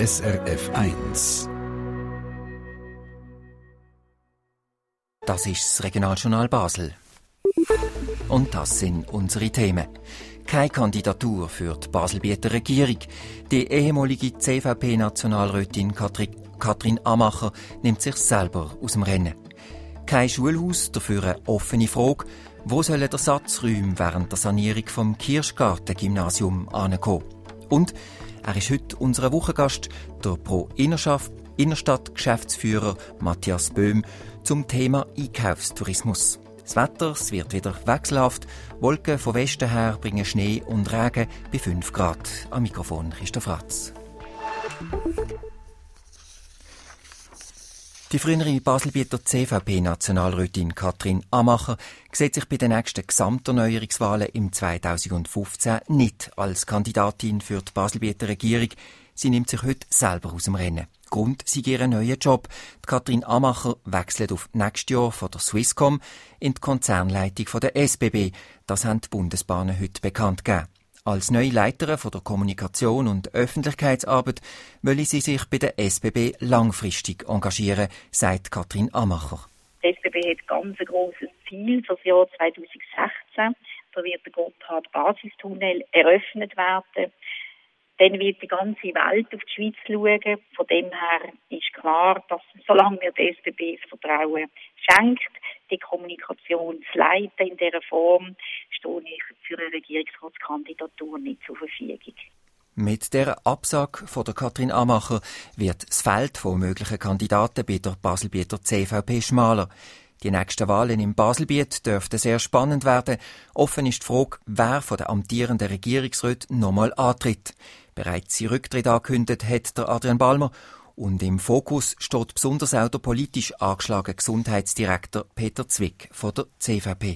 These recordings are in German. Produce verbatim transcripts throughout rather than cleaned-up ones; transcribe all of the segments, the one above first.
S R F eins. Das ist das Regionaljournal Basel. Und das sind unsere Themen. Keine Kandidatur für die Baselbieter Regierung. Die ehemalige C V P-Nationalrätin Katrin Amacher nimmt sich selber aus dem Rennen. Kein Schulhaus, dafür eine offene Frage. Wo sollen Ersatzräume während der Sanierung vom Kirschgarten-Gymnasium ankommen? Und er ist heute unser Wochengast, der Pro Innerstadt-Geschäftsführer Matthias Böhm, zum Thema Einkaufstourismus. Das Wetter es wird wieder wechselhaft. Wolken von Westen her bringen Schnee und Regen bei fünf Grad. Am Mikrofon Christoph Ratz. Die frühere Baselbieter C V P-Nationalrätin Katrin Amacher sieht sich bei den nächsten Gesamterneuerungswahlen im zweitausendfünfzehn nicht als Kandidatin für die Baselbieter Regierung. Sie nimmt sich heute selber aus dem Rennen. Grund sei ihr neuer Job. Die Katrin Amacher wechselt auf nächstes Jahr von der Swisscom in die Konzernleitung von der S B B. Das haben die Bundesbahnen heute bekannt gegeben. Als neue Leiterin von der Kommunikation und Öffentlichkeitsarbeit will sie sich bei der S B B langfristig engagieren, sagt Katrin Amacher. Die S B B hat ganz ein grosses Ziel für das Jahr zweitausendsechzehn. Da wird der Gotthard-Basistunnel eröffnet werden. Dann wird die ganze Welt auf die Schweiz schauen. Von dem her ist klar, dass solange mir die S B B das Vertrauen schenkt, die Kommunikation zu leiten in dieser Form, stehe ich für eine Regierungsratskandidatur nicht zur Verfügung. Mit der Absage von der Katrin Amacher wird das Feld von möglichen Kandidaten bei der Baselbieter C V P schmaler. Die nächsten Wahlen im Baselbiet dürften sehr spannend werden. Offen ist die Frage, wer von den amtierenden Regierungsräten nochmal antritt. Bereits sein Rücktritt angekündigt hat der Adrian Balmer. Und im Fokus steht besonders auch der politisch angeschlagene Gesundheitsdirektor Peter Zwick von der C V P.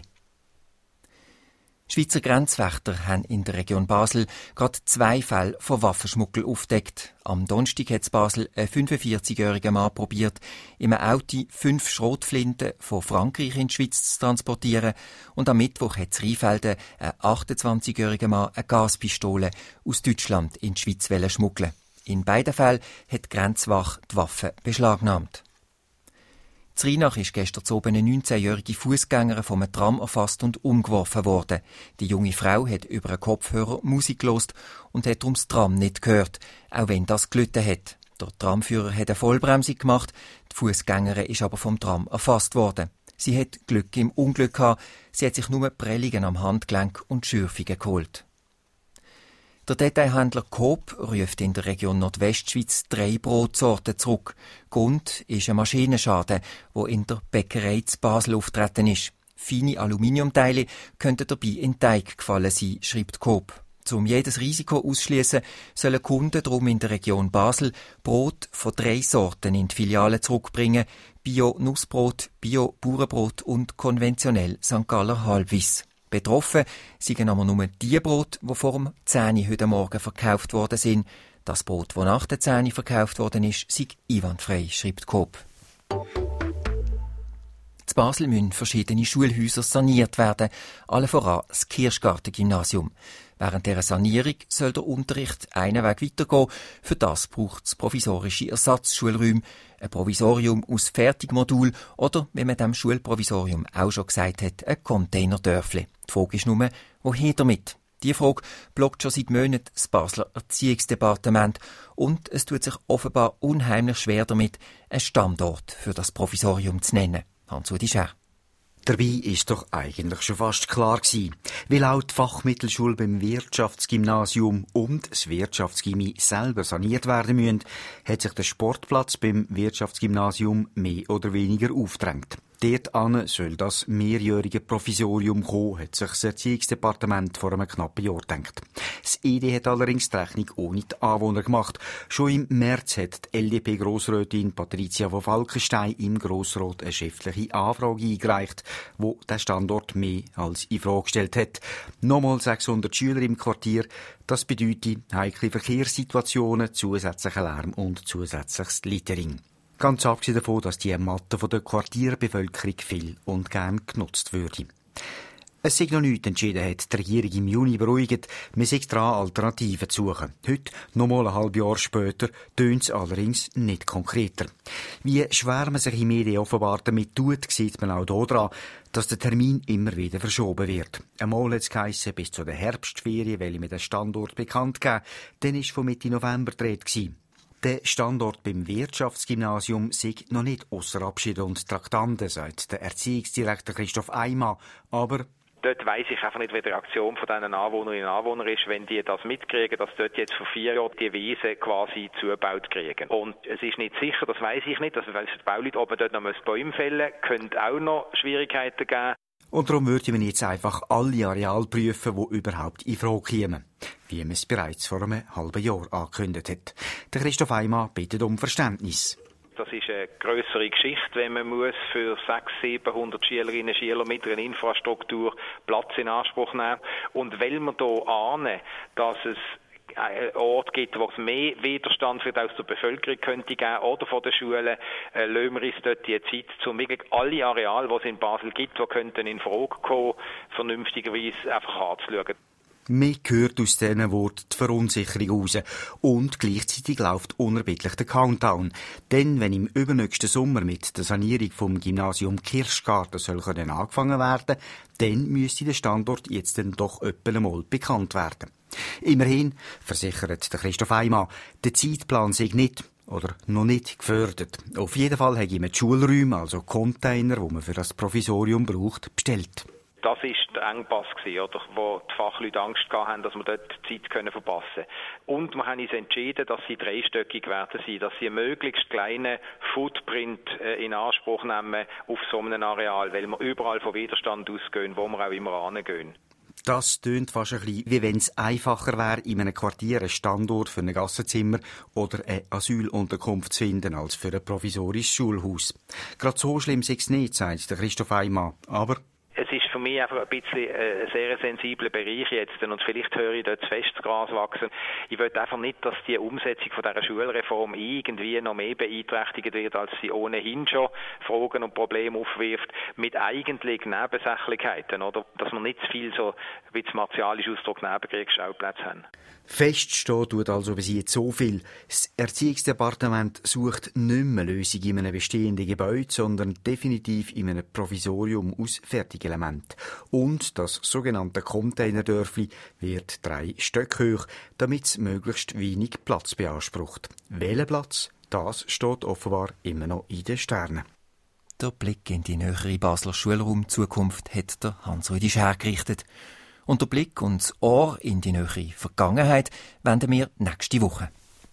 Schweizer Grenzwächter haben in der Region Basel gerade zwei Fälle von Waffenschmuggel aufgedeckt. Am Donnerstag hat in Basel ein fünfundvierzigjähriger Mann probiert, im Auto fünf Schrotflinten von Frankreich in die Schweiz zu transportieren. Und am Mittwoch hat in Rheinfelden ein achtundzwanzigjähriger Mann eine Gaspistole aus Deutschland in die Schweiz schmuggeln. In beiden Fällen hat die Grenzwache die Waffe beschlagnahmt. In Rheinach ist gestern oben eine neunzehnjährige Fußgängerin vom Tram erfasst und umgeworfen worden. Die junge Frau hat über einen Kopfhörer Musik gehört und hat darum das Tram nicht gehört, auch wenn das gelitten hat. Der Tramführer hat eine Vollbremsung gemacht, die Fußgängerin ist aber vom Tram erfasst worden. Sie hat Glück im Unglück gehabt, sie hat sich nur Prellungen am Handgelenk und Schürfungen geholt. Der Detailhändler Coop ruft in der Region Nordwestschweiz drei Brotsorten zurück. Grund ist ein Maschinenschaden, der in der Bäckerei zu Basel auftreten ist. Feine Aluminiumteile könnten dabei in den Teig gefallen sein, schreibt Coop. Um jedes Risiko auszuschliessen, sollen Kunden darum in der Region Basel Brot von drei Sorten in die Filiale zurückbringen: Bio-Nussbrot, Bio-Bauernbrot und konventionell Sankt Galler Halbwiss. Betroffen seien aber nur die Brote, die vor dem zehn Uhr heute Morgen verkauft worden sind. Das Brot, das nach der zehn Uhr verkauft worden ist, sei einwandfrei, schreibt Coop. In Basel müssen verschiedene Schulhäuser saniert werden, allen voran das Kirschgarten-Gymnasium. Während dieser Sanierung soll der Unterricht einen Weg weitergehen. Für das braucht es provisorische Ersatzschulräume, ein Provisorium aus Fertigmodul oder, wie man dem Schulprovisorium auch schon gesagt hat, ein Containerdörfli. Die Frage ist nur, wohin damit? Diese Frage blockt schon seit Monaten das Basler Erziehungsdepartement und es tut sich offenbar unheimlich schwer damit, einen Standort für das Provisorium zu nennen. Hans-Udi Scher. Dabei ist doch eigentlich schon fast klar gewesen. Weil auch die Fachmittelschule beim Wirtschaftsgymnasium und das Wirtschaftsgymi selber saniert werden müssen, hat sich der Sportplatz beim Wirtschaftsgymnasium mehr oder weniger aufgedrängt. Dort an soll das mehrjährige Provisorium kommen, hat sich das Erziehungsdepartement vor einem knappen Jahr gedacht. Das E D hat allerdings die Rechnung ohne die Anwohner gemacht. Schon im März hat die L D P-Grossrätin Patricia von Falkenstein im Grossrat eine schriftliche Anfrage eingereicht, wo der Standort mehr als in Frage gestellt hat. Nochmal sechshundert Schüler im Quartier, das bedeutet heikle Verkehrssituationen, zusätzlichen Lärm und zusätzliches Littering. Ganz abgesehen davon, dass die Matte von der Quartierbevölkerung viel und gern genutzt würde. Es sei noch nichts entschieden, hat die Regierung im Juni beruhigt. Man sei dran, Alternativen zu suchen. Heute, noch mal ein halbes Jahr später, tönt es allerdings nicht konkreter. Wie schwer man sich in Medien offenbar damit tut, sieht man auch hier dran, dass der Termin immer wieder verschoben wird. Einmal hat es geheissen, bis zu der Herbstferien, weil mir der Standort bekannt gegeben. Dann war von Mitte November die Rede. Der Standort beim Wirtschaftsgymnasium sei noch nicht ausser Abschied und Traktanten, sagt der Erziehungsdirektor Christoph Eimer. Aber dort weiss ich einfach nicht, wie die Reaktion von diesen Anwohnerinnen und Anwohnern ist, wenn die das mitkriegen, dass dort jetzt vor vier Jahren die Wiese quasi zugebaut kriegen. Und es ist nicht sicher, das weiss ich nicht, dass weil die Bauleute oben dort noch Bäume fällen müssen, könnte auch noch Schwierigkeiten geben. Und darum würde man jetzt einfach alle Areale prüfen, die überhaupt in Frage kämen, wie man es bereits vor einem halben Jahr angekündigt hat. Der Christoph Eimer bittet um Verständnis. Das ist eine grössere Geschichte, wenn man muss für sechshundert, siebenhundert Schülerinnen und Schüler mit einer Infrastruktur Platz in Anspruch nehmen. Und weil wir hier ahnen, dass es einen Ort gibt, wo es mehr Widerstand für aus der Bevölkerung könnte geben oder von den Schulen, äh, lassen wir uns dort die Zeit, um wirklich alle Areale, die es in Basel gibt, die könnten in Frage kommen, vernünftigerweise einfach anzuschauen. Man hört aus diesen Worten die Verunsicherung raus. Und gleichzeitig läuft unerbittlich der Countdown. Denn wenn im übernächsten Sommer mit der Sanierung vom Gymnasium Kirschgarten soll können angefangen werden, dann müsste der Standort jetzt dann doch öppe einmal bekannt werden. Immerhin, versichert der Christoph Eimer, der Zeitplan sei nicht oder noch nicht gefördert. Auf jeden Fall habe ich die Schulräume, also Container, die man für das Provisorium braucht, bestellt. Das war der Engpass, oder, wo die Fachleute Angst hatten, dass wir dort die Zeit verpassen können. Und wir haben uns entschieden, dass sie dreistöckig werden sein, dass sie einen möglichst kleinen Footprint in Anspruch nehmen auf so einem Areal, weil wir überall von Widerstand ausgehen, wo wir auch immer hingehen. Das tönt fast ein bisschen, wie wenn es einfacher wäre, in einem Quartier einen Standort für ein Gassenzimmer oder eine Asylunterkunft zu finden, als für ein provisorisches Schulhaus. Gerade so schlimm sei es nicht, sagt der Christoph Eimer. Aber es ist für mich einfach ein bisschen äh, ein sehr sensibler Bereich jetzt und vielleicht höre ich dort zu fest das Gras wachsen. Ich will einfach nicht, dass die Umsetzung von dieser Schulreform irgendwie noch mehr beeinträchtigt wird, als sie ohnehin schon Fragen und Probleme aufwirft, mit eigentlich Nebensächlichkeiten, oder? Dass wir nicht zu viel so, wie es martialisch Ausdruck, Nebenkriegsschauplätze haben. Feststehen tut also bis jetzt so viel. Das Erziehungsdepartement sucht nicht mehr Lösung in einem bestehenden Gebäude, sondern definitiv in einem Provisorium aus Fertigelementen. Und das sogenannte Containerdörfli wird drei Stöcke hoch, damit es möglichst wenig Platz beansprucht. Welcher Platz? Das steht offenbar immer noch in den Sternen. Der Blick in die nähere Basler Schulraumzukunft hat der Hans-Rüdi Schär gerichtet. Und der Blick und das Ohr in die nähere Vergangenheit wenden wir nächste Woche.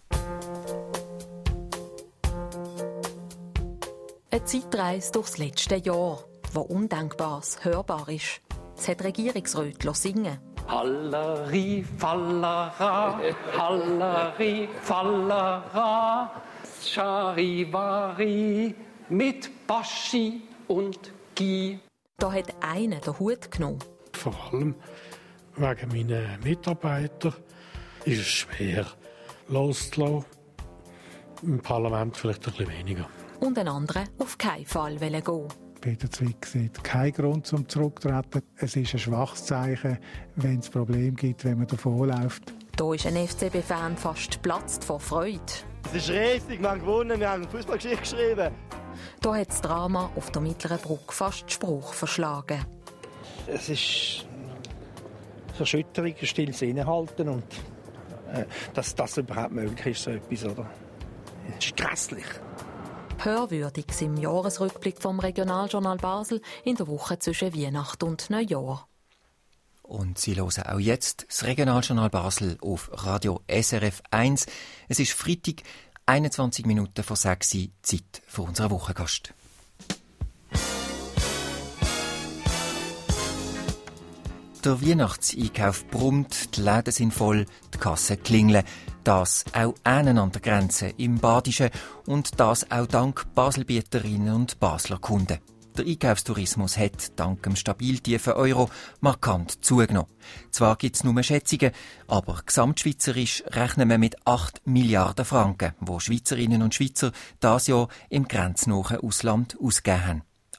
Eine Zeitreise durchs letzte Jahr, wo Undenkbares hörbar ist. Es hat Regierungsräte singen. Halleri, Fallera, Halleri, Fallera, Charivari, mit Baschi und Gi. Da hat einer den Hut genommen. Vor allem wegen meiner Mitarbeiter ist es schwer loszulassen. Im Parlament vielleicht ein bisschen weniger. Und ein anderer auf keinen Fall gehen. Peter Zwick sieht keinen Grund zum Zurücktreten. Es ist ein schwaches Zeichen, wenn es Probleme gibt, wenn man davonläuft. Da ist ein F C B-Fan fast geplatzt vor Freude. Es ist riesig, wir haben gewonnen, wir haben eine Fußballgeschichte geschrieben. Da hat das Drama auf der Mittleren Brücke fast Spruch verschlagen. Es ist Erschütterung, stilles Innehalten und äh, dass das überhaupt möglich ist, so etwas, oder? Es ist grässlich. Hörwürdig im Jahresrückblick vom Regionaljournal Basel in der Woche zwischen Weihnachten und Neujahr. Und Sie hören auch jetzt das Regionaljournal Basel auf Radio S R F eins. Es ist Freitag, einundzwanzig Minuten vor sechs Uhr, Zeit für unseren Wochengast. Der Weihnachtseinkauf brummt, die Läden sind voll, die Kassen klingeln. Das auch einen an der Grenze im Badischen und das auch dank Baselbieterinnen und Basler Kunden. Der Einkaufstourismus hat dank dem stabil tiefen Euro markant zugenommen. Zwar gibt es nur Schätzungen, aber gesamtschweizerisch rechnen wir mit acht Milliarden Franken, wo Schweizerinnen und Schweizer dieses Jahr im grenznahen Ausland ausgegeben haben.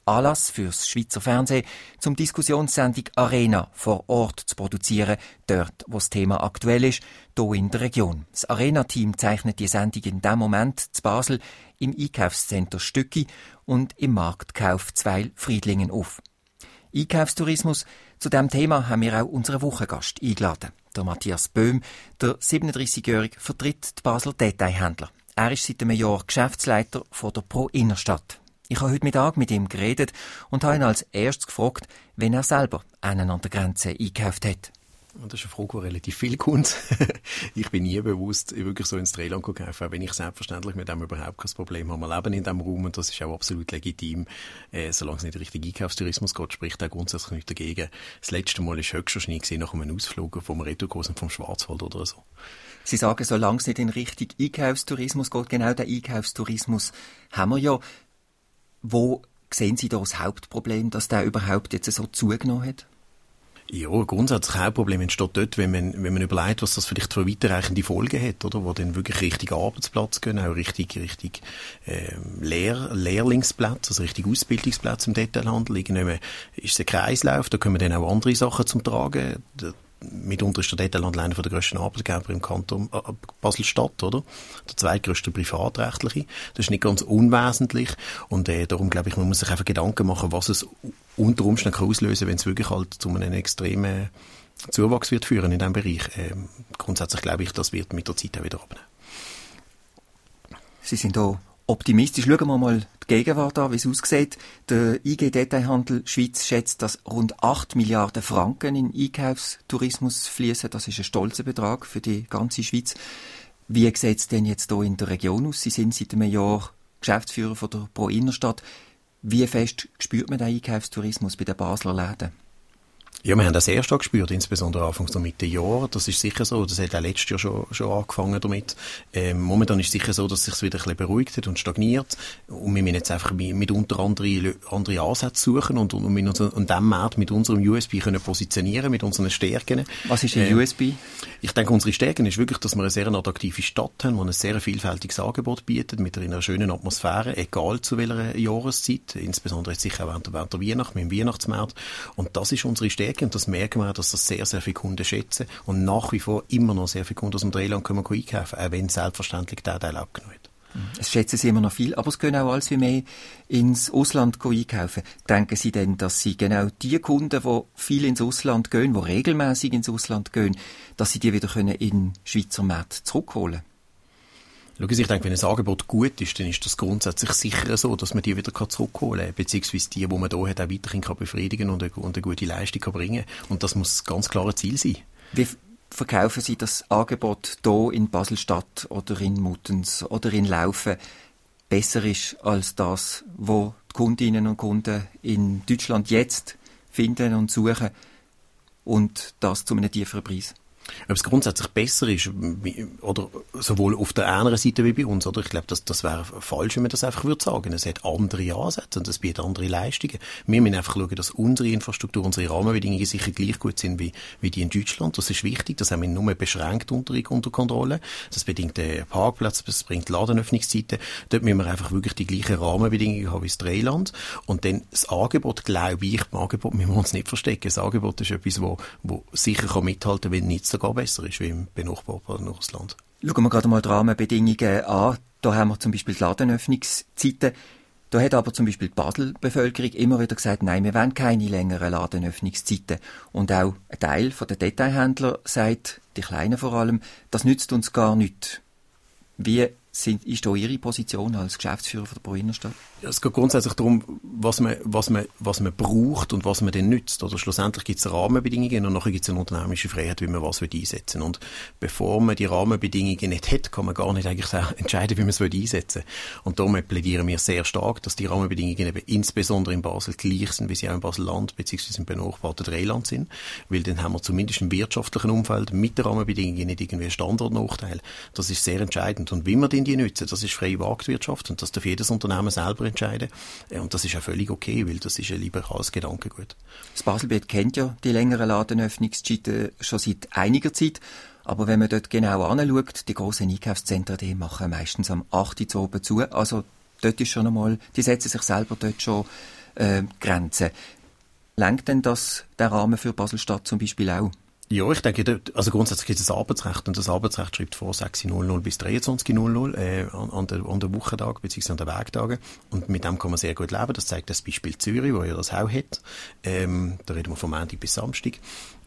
Anlass fürs Schweizer Fernsehen, zum Diskussionssendung Arena vor Ort zu produzieren, dort, wo das Thema aktuell ist, hier in der Region. Das Arena-Team zeichnet die Sendung in diesem Moment zu Basel im Einkaufscenter Stücki und im Marktkauf Zweil Friedlingen auf. Einkaufstourismus, zu diesem Thema haben wir auch unseren Wochengast eingeladen. Der Matthias Böhm, der siebenunddreißigjährige, vertritt die Basler Detailhändler. Er ist seit einem Jahr Geschäftsleiter von der Pro Innerstadt. Ich habe heute Mittag mit ihm geredet und habe ihn als erstes gefragt, wenn er selber einen an der Grenze eingekauft hat. Das ist eine Frage, die relativ viel kommt. Ich bin nie bewusst wirklich so ins Drehland gekauft, auch wenn ich selbstverständlich mit dem überhaupt kein Problem habe. Wir leben in diesem Raum und das ist auch absolut legitim, äh, solange es nicht richtig Einkaufstourismus geht, spricht auch grundsätzlich nicht dagegen. Das letzte Mal war Höchstwahrscheinlich gewesen, nach einem Ausflug vom Retourkurs und vom Schwarzwald oder so. Sie sagen, solange es nicht in Richtung Einkaufstourismus geht, genau den Einkaufstourismus haben wir ja. Wo sehen Sie da das Hauptproblem, dass der überhaupt jetzt so zugenommen hat? Ja, grundsätzlich ein Problem entsteht dort, wenn man, wenn man überlegt, was das vielleicht für weiterreichende Folgen hat, oder? Wo dann wirklich richtig Arbeitsplatz gehen, auch richtig, richtig, ähm, Lehr, Lehrlingsplätze, also richtig Ausbildungsplätze im Detailhandel. Irgendwann ist es ein Kreislauf, da kommen dann auch andere Sachen zum Tragen. Mitunter ist der Detailhandel einer der grössten Arbeitgeber im Kanton äh, Basel-Stadt, oder? Der zweitgrösste privatrechtliche. Das ist nicht ganz unwesentlich. Und äh, darum, glaube ich, man muss sich einfach Gedanken machen, was es unter Umständen kann auslösen, wenn es wirklich halt zu einem extremen Zuwachs wird führen in diesem Bereich. Ähm, grundsätzlich glaube ich, das wird mit der Zeit auch wieder abnehmen. Sie sind da optimistisch. Schauen wir mal die Gegenwart an, wie es aussieht. Der I G Detailhandel Schweiz schätzt, dass rund acht Milliarden Franken in Einkaufstourismus fließen. Das ist ein stolzer Betrag für die ganze Schweiz. Wie sieht es denn jetzt hier in der Region aus? Sie sind seit einem Jahr Geschäftsführer von der Pro Innerstadt. Wie fest spürt man den Einkaufstourismus bei den Basler Läden? Ja, wir haben das sehr stark gespürt, insbesondere anfangs der Mitte Jahr. Das ist sicher so. Das hat auch letztes Jahr schon, schon angefangen damit. Ähm, momentan ist es sicher so, dass es sich wieder ein bisschen beruhigt hat und stagniert. Und wir müssen jetzt einfach mitunter andere, andere Ansätze suchen und, und, und, und dem Markt mit unserem U S B können positionieren, mit unseren Stärken. Was ist ein ähm, U S B? Ich denke, unsere Stärken ist wirklich, dass wir eine sehr attraktive Stadt haben, die ein sehr vielfältiges Angebot bietet, mit einer schönen Atmosphäre, egal zu welcher Jahreszeit. Insbesondere jetzt sicher auch während der, während der Weihnacht, mit dem Weihnachtsmarkt. Und das ist unsere Stärke. Und das merken wir auch, dass das sehr, sehr viele Kunden schätzen und nach wie vor immer noch sehr viele Kunden aus dem Drehland können einkaufen, auch wenn selbstverständlich der Teil abgenommen hat. Es schätzen Sie immer noch viel, aber es gehen auch alles wie mehr ins Ausland einkaufen. Denken Sie denn, dass Sie genau die Kunden, die viel ins Ausland gehen, die regelmäßig ins Ausland gehen, dass Sie die wieder können in den Schweizer Markt zurückholen können? Schauen Sie, ich denke, wenn ein Angebot gut ist, dann ist das grundsätzlich sicher so, dass man die wieder zurückholen kann, beziehungsweise die, die man hier hat, auch weiterhin kann befriedigen und eine, und eine gute Leistung kann bringen. Und das muss ganz klar ein Ziel sein. Wie verkaufen Sie das Angebot hier in Basel-Stadt oder in Muttens oder in Laufen besser ist als das, was die Kundinnen und Kunden in Deutschland jetzt finden und suchen und das zu einem tieferen Preis? Ob es grundsätzlich besser ist, oder sowohl auf der einen Seite wie bei uns, oder? Ich glaube, das, das wäre falsch, wenn man das einfach würde sagen. Es hat andere Ansätze und es bietet andere Leistungen. Wir müssen einfach schauen, dass unsere Infrastruktur, unsere Rahmenbedingungen sicher gleich gut sind wie, wie die in Deutschland. Das ist wichtig. Das haben wir nur beschränkt unter, unter Kontrolle. Das bedingt den Parkplatz, das bringt Ladenöffnungszeiten. Dort müssen wir einfach wirklich die gleichen Rahmenbedingungen haben wie das Drehland. Und dann das Angebot, glaube ich, beim Angebot müssen wir uns nicht verstecken. Das Angebot ist etwas, wo, wo sicher kann mithalten kann, wenn nicht sogar besser ist wie im benachbarten Russland. Schauen wir gerade mal die Rahmenbedingungen an. Da haben wir zum Beispiel die Ladenöffnungszeiten. Da hat aber zum Beispiel die Basel-Bevölkerung immer wieder gesagt, nein, wir wollen keine längeren Ladenöffnungszeiten. Und auch ein Teil der Detailhändler sagt, die Kleinen vor allem, das nützt uns gar nichts. Wie sind, ist da Ihre Position als Geschäftsführer von der Pro Innerstadt? Ja, es geht grundsätzlich darum, was man, was man, was man braucht und was man dann nützt. Oder schlussendlich gibt es Rahmenbedingungen und nachher gibt es eine unternehmerische Freiheit, wie man was einsetzen will. Und bevor man die Rahmenbedingungen nicht hat, kann man gar nicht eigentlich entscheiden, wie man es einsetzen will. Und darum plädieren wir sehr stark, dass die Rahmenbedingungen eben insbesondere in Basel gleich sind, wie sie auch in Basel-Land bzw. im benachbarten Dreiland sind. Weil dann haben wir zumindest im wirtschaftlichen Umfeld mit den Rahmenbedingungen nicht irgendwie einen Standortnachteil. Das ist sehr entscheidend. Und wie man den die nutzen, das ist freie Marktwirtschaft und das darf jedes Unternehmen selber entscheiden. Und das ist auch völlig okay, weil das ist ein liberales Gedankengut. Das Baselbiet kennt ja die längeren Ladenöffnungszeiten schon seit einiger Zeit. Aber wenn man dort genau anschaut, die grossen Einkaufszentren, die machen meistens am acht Uhr oben zu. Also dort ist schon einmal, die setzen sich selber dort schon äh, Grenzen. Lenkt denn das der Rahmen für Basel-Stadt zum Beispiel auch? Ja, ich denke, also grundsätzlich gibt es das Arbeitsrecht und das Arbeitsrecht schreibt vor sechs Uhr bis dreiundzwanzig Uhr äh, an, an den an der Wochentagen bzw. an den Werktagen und mit dem kann man sehr gut leben. Das zeigt das Beispiel Zürich, wo ja das auch hat. Ähm, da reden wir von Montag bis Samstag.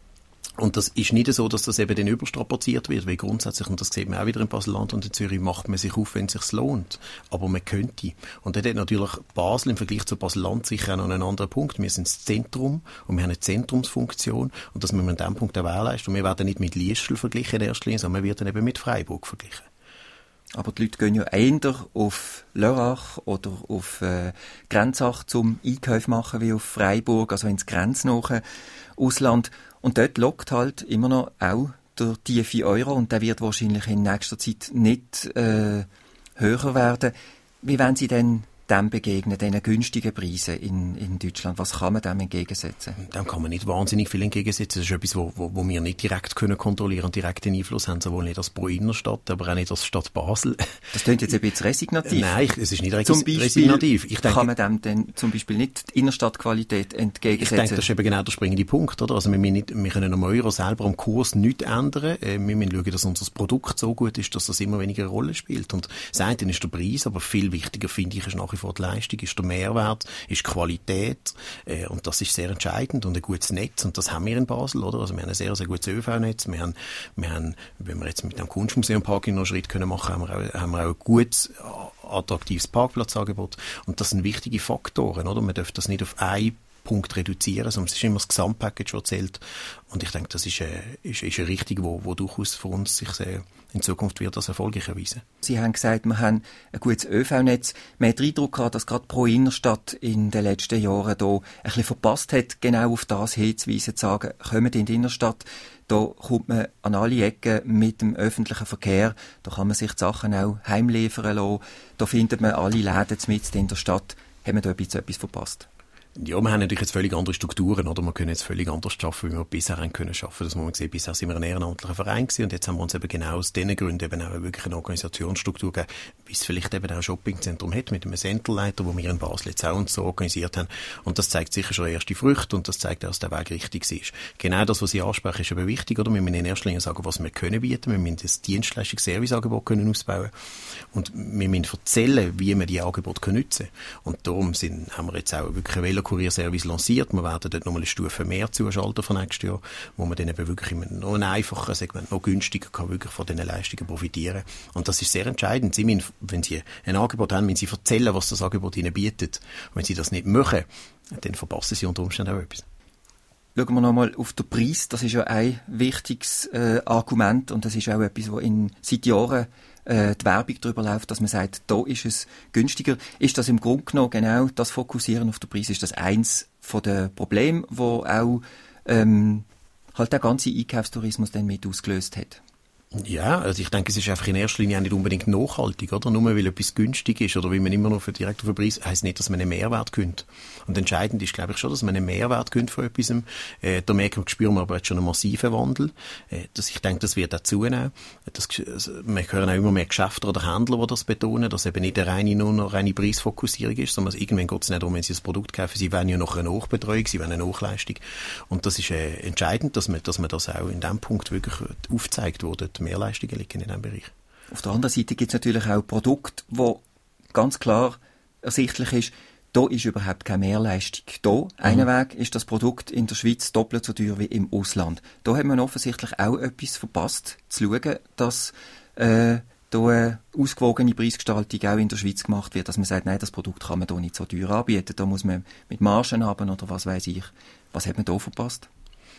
Und das ist nicht so, dass das eben dann überstrapaziert wird, weil grundsätzlich, und das sieht man auch wieder in Basel-Land und in Zürich, macht man sich auf, wenn es sich lohnt. Aber man könnte. Und dort hat natürlich Basel im Vergleich zu Basel-Land sicher auch noch einen anderen Punkt. Wir sind das Zentrum und wir haben eine Zentrumsfunktion und das müssen wir an diesem Punkt auch gewährleisten. Und wir werden nicht mit Liestel verglichen in erster Linie, sondern wir werden eben mit Freiburg verglichen. Aber die Leute gehen ja eher auf Lörrach oder auf äh, Grenzach zum Einkäufe machen wie auf Freiburg, also ins grenznahe Ausland. Und dort lockt halt immer noch auch der tiefe Euro und der wird wahrscheinlich in nächster Zeit nicht äh, höher werden. Wie wollen Sie denn dem begegnen, diesen günstigen Preisen in, in Deutschland? Was kann man dem entgegensetzen? Dem kann man nicht wahnsinnig viel entgegensetzen. Das ist etwas, wo, wo, wo wir nicht direkt können kontrollieren und direkten Einfluss haben, sowohl nicht als Pro Innerstadt, aber auch nicht als Stadt Basel. Das klingt jetzt ein bisschen resignativ. Nein, es ist nicht res- zum Beispiel resignativ. Ich denke, kann man dem denn zum Beispiel nicht die Innerstadtqualität entgegensetzen? Ich denke, das ist eben genau der springende Punkt, oder? Also wir, nicht, wir können am Euro selber am Kurs nichts ändern. Wir müssen schauen, dass unser Produkt so gut ist, dass das immer weniger eine Rolle spielt. Und das eine ist der Preis, aber viel wichtiger finde ich ist nach wie vor die Leistung, ist der Mehrwert, ist die Qualität, äh, und das ist sehr entscheidend und ein gutes Netz und das haben wir in Basel, oder? Also wir haben ein sehr, sehr gutes ÖV-Netz, wir haben, wir haben, wenn wir jetzt mit dem Kunstmuseum Parking noch einen Schritt können machen, haben wir auch, haben wir auch ein gutes, attraktives Parkplatzangebot und das sind wichtige Faktoren, oder? Man darf das nicht auf einen Punkt reduzieren, sondern es ist immer das Gesamtpackage, das zählt. Und ich denke, das ist eine, ist, ist eine Richtung, wo, wo durchaus für uns sich sehr in Zukunft wird als erfolgreich erweisen. Sie haben gesagt, wir haben ein gutes ÖV-Netz. Man hat den Eindruck gehabt, dass gerade Pro Innerstadt in den letzten Jahren da ein bisschen verpasst hat, genau auf das hinzuweisen, zu sagen, kommt in die Innerstadt, da kommt man an alle Ecken mit dem öffentlichen Verkehr, da kann man sich die Sachen auch heimliefern lassen, da findet man alle Läden mitten in der Stadt. Haben wir da ein bisschen etwas verpasst? Ja, wir haben natürlich jetzt völlig andere Strukturen, oder? Wir können jetzt völlig anders arbeiten, wie wir bisher haben können arbeiten. Das muss man sehen. Bisher sind wir ein ehrenamtlicher Verein gewesen und jetzt haben wir uns eben genau aus diesen Gründen eben auch wirklich eine Organisationsstruktur gegeben, wie es vielleicht eben auch ein Shoppingzentrum hat, mit einem Centerleiter, wo wir in Basel jetzt auch uns so organisiert haben. Und das zeigt sicher schon erste Früchte und das zeigt auch, dass der Weg richtig ist. Genau das, was Sie ansprechen, ist aber wichtig, oder? Wir müssen in erster Linie sagen, was wir können bieten. Wir müssen das Dienstleistungs-Serviceangebot können ausbauen. Und wir müssen erzählen, wie wir die Angebote nutzen können. Und darum sind, haben wir jetzt auch wirklich eine Velokurierservice lanciert. Wir werden dort nochmal eine Stufe mehr zuschalten von nächstes Jahr, wo man dann eben wirklich in noch einem einfachen Segment, noch günstiger kann wirklich von diesen Leistungen profitieren. Und das ist sehr entscheidend. Sie müssen, wenn Sie ein Angebot haben, müssen Sie erzählen, was das Angebot Ihnen bietet. Und wenn Sie das nicht machen, dann verpassen Sie unter Umständen auch etwas. Schauen wir nochmal auf den Preis. Das ist ja ein wichtiges äh, Argument und das ist auch etwas, wo in seit Jahren äh, die Werbung darüber läuft, dass man sagt, da ist es günstiger. Ist das im Grunde genommen genau das Fokussieren auf den Preis? Ist das eins von den Problemen, wo auch ähm, halt der ganze Einkaufstourismus dann mit ausgelöst hat? Ja, also ich denke, es ist einfach in erster Linie auch nicht unbedingt nachhaltig, oder? Nur weil etwas günstig ist oder weil man immer noch für direkt auf den Preis, heisst nicht, dass man einen Mehrwert gönnt. Und entscheidend ist, glaube ich, schon, dass man einen Mehrwert gönnt von etwas. Äh, da merken wir, spüren wir aber jetzt schon einen massiven Wandel. Äh, das, ich denke, das wird auch zunehmen. Das, wir hören auch immer mehr Geschäfte oder Händler, die das betonen, dass eben nicht eine reine, nur noch reine Preisfokussierung ist, sondern irgendwann geht es nicht darum, wenn sie das Produkt kaufen, sie wollen ja noch eine Nachbetreuung, sie wollen eine Nachleistung. Und das ist äh, entscheidend, dass man, dass man das auch in dem Punkt wirklich aufzeigt, wo dort Mehrleistungen liegen in diesem Bereich. Auf der anderen Seite gibt es natürlich auch Produkte, wo ganz klar ersichtlich ist, da ist überhaupt keine Mehrleistung. Da, mhm. einen Weg ist das Produkt in der Schweiz doppelt so teuer wie im Ausland. Da hat man offensichtlich auch etwas verpasst, zu schauen, dass äh, da eine ausgewogene Preisgestaltung auch in der Schweiz gemacht wird, dass man sagt, nein, das Produkt kann man da nicht so teuer anbieten, da muss man mit Margen haben oder was weiß ich. Was hat man da verpasst?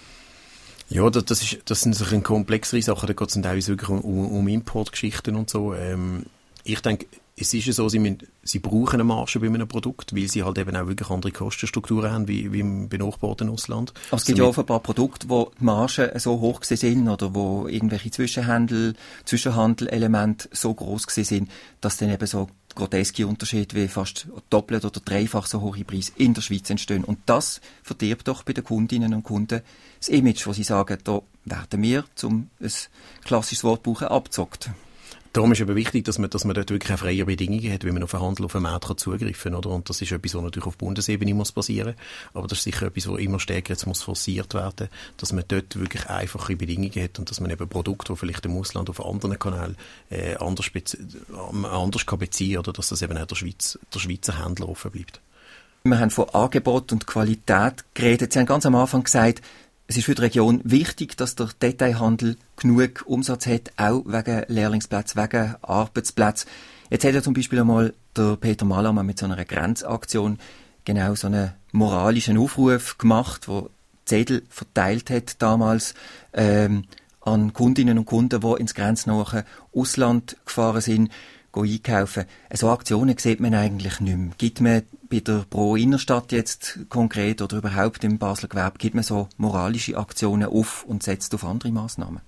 Ja, das, das, ist, das sind sicher komplexere Sachen, da geht es teilweise wirklich um, um Importgeschichten und so. Ähm, ich denke, es ist ja so, sie, müssen, sie brauchen eine Marge bei einem Produkt, weil sie halt eben auch wirklich andere Kostenstrukturen haben, wie, wie im benachbarten Ausland. Aber es gibt so ja offenbar Produkte, wo die Margen so hoch sind oder wo irgendwelche Zwischenhandel, Zwischenhandelelemente so gross sind, dass dann eben so groteske Unterschiede wie fast doppelt oder dreifach so hohe Preise in der Schweiz entstehen. Und das verdirbt doch bei den Kundinnen und Kunden das Image, wo sie sagen, da werden wir, zum ein klassisches Wort brauchen, abgezockt. Darum ist eben wichtig, dass man, dass man dort wirklich auch freie Bedingungen hat, wie man auf den Handel, auf den Markt zugreifen kann, oder? Und das ist etwas, was natürlich auf Bundesebene muss passieren. Aber das ist sicher etwas, was immer stärker jetzt muss forciert werden, dass man dort wirklich einfache Bedingungen hat und dass man eben Produkte, die vielleicht im Ausland auf anderen Kanälen äh, anders, anders kann beziehen, oder dass das eben auch der, Schweiz, der Schweizer Händler offen bleibt. Wir haben von Angebot und Qualität geredet. Sie haben ganz am Anfang gesagt, es ist für die Region wichtig, dass der Detailhandel genug Umsatz hat, auch wegen Lehrlingsplätzen, wegen Arbeitsplätzen. Jetzt hat ja zum Beispiel einmal der Peter Malermann mit so einer Grenzaktion genau so einen moralischen Aufruf gemacht, wo Zettel verteilt hat damals ähm, an Kundinnen und Kunden, die ins grenznahe Ausland gefahren sind, einkaufen. So Aktionen sieht man eigentlich nicht mehr. Gibt man bei der Pro Innerstadt jetzt konkret oder überhaupt im Basler Gewerbe, gibt man so moralische Aktionen auf und setzt auf andere Massnahmen?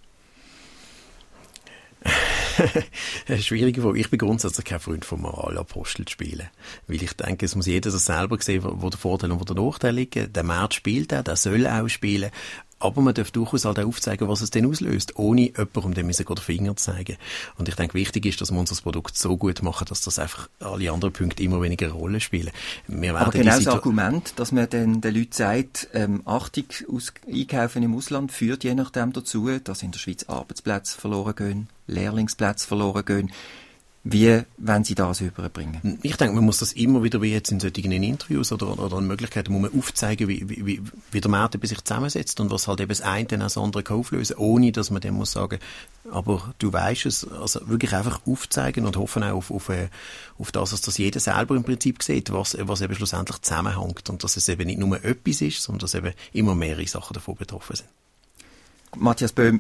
Eine schwierige Frage. Ich bin grundsätzlich kein Freund von Moralapostel spielen. Weil ich denke, es muss jeder das selber sehen, wo der Vorteil und wo der Nachteil liegen. Der Markt spielt auch, der soll auch spielen. Aber man darf durchaus halt auch aufzeigen, was es denn auslöst, ohne jemandem dem den Finger zu zeigen. Und ich denke, wichtig ist, dass wir unser Produkt so gut machen, dass das einfach alle anderen Punkte immer weniger eine Rolle spielen. Wir Aber genau das Argument, dass man den, den Leuten sagt, ähm, Achtung, aus, Einkaufen im Ausland führt je nachdem dazu, dass in der Schweiz Arbeitsplätze verloren gehen, Lehrlingsplätze verloren gehen. Wie wollen Sie das überbringen? Ich denke, man muss das immer wieder, wie jetzt in solchen Interviews oder, oder in Möglichkeiten, muss man aufzeigen, wie, wie, wie der Markt bei sich zusammensetzt und was halt eben das eine dann das andere kann auflösen, ohne dass man dem muss sagen, aber du weisst es, also wirklich einfach aufzeigen und hoffen auch auf, auf, auf das, dass das jeder selber im Prinzip sieht, was, was eben schlussendlich zusammenhängt und dass es eben nicht nur etwas ist, sondern dass eben immer mehrere Sachen davon betroffen sind. Matthias Böhm,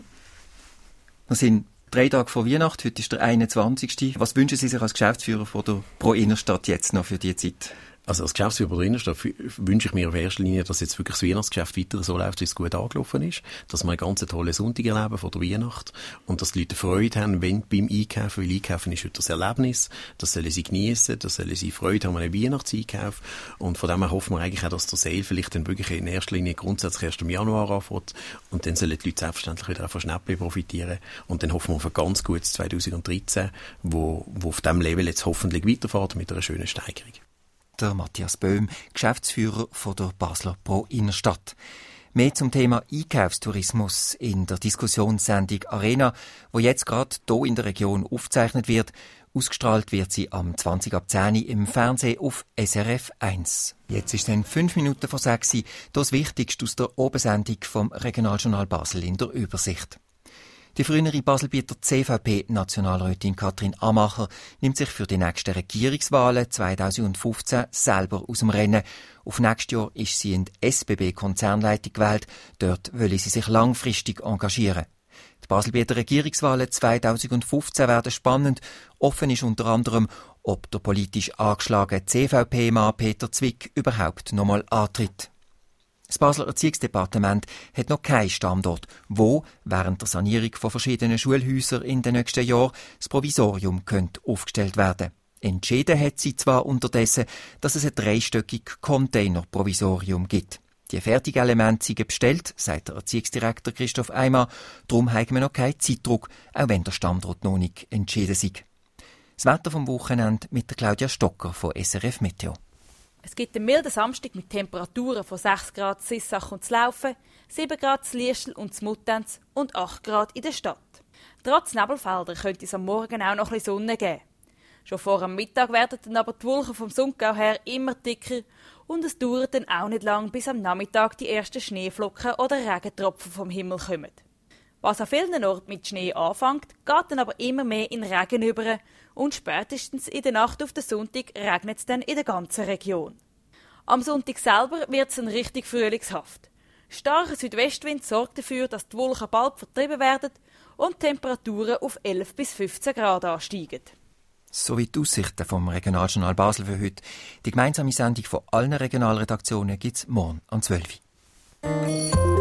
wir sind drei Tage vor Weihnachten, heute ist der einundzwanzigste Was wünschen Sie sich als Geschäftsführer von der Pro Innerstadt jetzt noch für diese Zeit? Also als Geschäftsführer der Innerstadt wünsche ich mir in erster Linie, dass jetzt wirklich das Weihnachtsgeschäft weiter so läuft, wie es gut angelaufen ist, dass wir einen ganz tollen Sonntag erleben vor der Weihnacht und dass die Leute Freude haben, wenn beim Einkaufen, weil Einkaufen ist heute das Erlebnis, das sollen sie geniessen, das sollen sie Freude haben an einem Weihnachtseinkauf und von dem her hoffen wir eigentlich auch, dass der Sale vielleicht dann wirklich in erster Linie grundsätzlich erst im Januar anfängt und dann sollen die Leute selbstverständlich wieder von Schnäppchen profitieren und dann hoffen wir auf ein ganz gutes zwanzig dreizehn, wo, wo auf diesem Level jetzt hoffentlich weiterfährt mit einer schönen Steigerung. Der Matthias Böhm, Geschäftsführer von der Basler Pro Innerstadt. Mehr zum Thema Einkaufstourismus in der Diskussionssendung Arena, wo jetzt gerade hier in der Region aufgezeichnet wird. Ausgestrahlt wird sie am zwanzig ab zehn im Fernsehen auf S R F eins. Jetzt ist es dann fünf Minuten vor sechs, das Wichtigste aus der Obersendung vom Regionaljournal Basel in der Übersicht. Die frühere Baselbieter C V P-Nationalrätin Katrin Amacher nimmt sich für die nächsten Regierungswahlen zwanzig fünfzehn selber aus dem Rennen. Auf nächstes Jahr ist sie in die S B B-Konzernleitung gewählt. Dort will sie sich langfristig engagieren. Die Baselbieter Regierungswahlen zwanzig fünfzehn werden spannend. Offen ist unter anderem, ob der politisch angeschlagene C V P-Mann Peter Zwick überhaupt noch mal antritt. Das Basler Erziehungsdepartement hat noch keinen Standort, wo während der Sanierung von verschiedenen Schulhäusern in den nächsten Jahren das Provisorium könnte aufgestellt werden. Entschieden hat sie zwar unterdessen, dass es ein dreistöckiges Container-Provisorium gibt. Die fertigen Elemente sind bestellt, sagt der Erziehungsdirektor Christoph Eimer. Darum haben wir noch keinen Zeitdruck, auch wenn der Standort noch nicht entschieden ist. Das Wetter vom Wochenende mit der Claudia Stocker von S R F Meteo. Es gibt einen milden Samstag mit Temperaturen von sechs Grad Sissach und Zlaufen, sieben Grad Liestel und Zmuttenz und acht Grad in der Stadt. Trotz Nebelfelder könnte es am Morgen auch noch ein bisschen Sonne geben. Schon vor dem Mittag werden dann aber die Wolken vom Sundgau her immer dicker und es dauert dann auch nicht lang, bis am Nachmittag die ersten Schneeflocken oder Regentropfen vom Himmel kommen. Was an vielen Orten mit Schnee anfängt, geht dann aber immer mehr in Regen über und spätestens in der Nacht auf den Sonntag regnet es dann in der ganzen Region. Am Sonntag selber wird es dann richtig frühlingshaft. Starker Südwestwind sorgt dafür, dass die Wolken bald vertrieben werden und die Temperaturen auf elf bis fünfzehn Grad ansteigen. Soweit die Aussichten vom Regionaljournal Basel für heute. Die gemeinsame Sendung von allen Regionalredaktionen gibt es morgen um zwölf Uhr.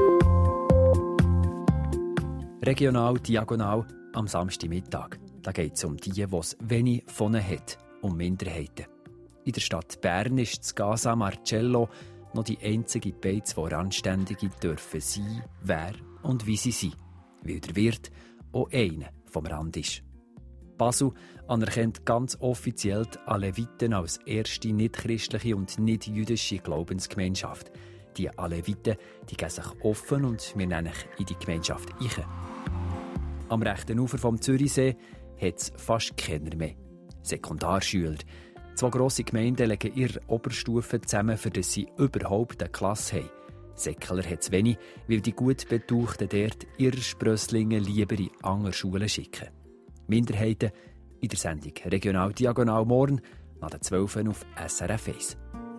Regional Diagonal am Samstagmittag. Da geht es um die, die es wenig von hat, um Minderheiten. In der Stadt Bern ist das Casa Marcello noch die einzige Beiz, wo Randständige dürfen sein, wer und wie sie sind. Weil der Wirt auch einer vom Rand ist. Basel anerkennt ganz offiziell die Aleviten als erste nichtchristliche und nicht-jüdische Glaubensgemeinschaft. Die Aleviten die geben sich offen und wir nennen in die Gemeinschaft ein. Am rechten Ufer vom Zürichsee hat es fast keiner mehr. Sekundarschüler. Zwei grosse Gemeinden legen ihre Oberstufen zusammen, für das sie überhaupt eine Klasse haben. Säckler hat es wenig, weil die gut Betuchten dort ihre Sprösslinge lieber in andere Schulen schicken. Minderheiten in der Sendung «Regional Diagonal» morgen nach der zwölf auf S R F eins.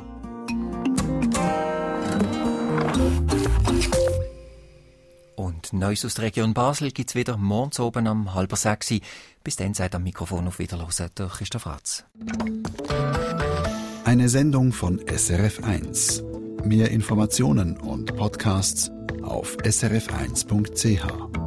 Und Neues aus der Region Basel gibt es wieder morgens oben um halb sechs. Bis dann seid am Mikrofon auf Wiederhören durch Christoph Ratz. Eine Sendung von S R F eins. Mehr Informationen und Podcasts auf s r f eins punkt c h.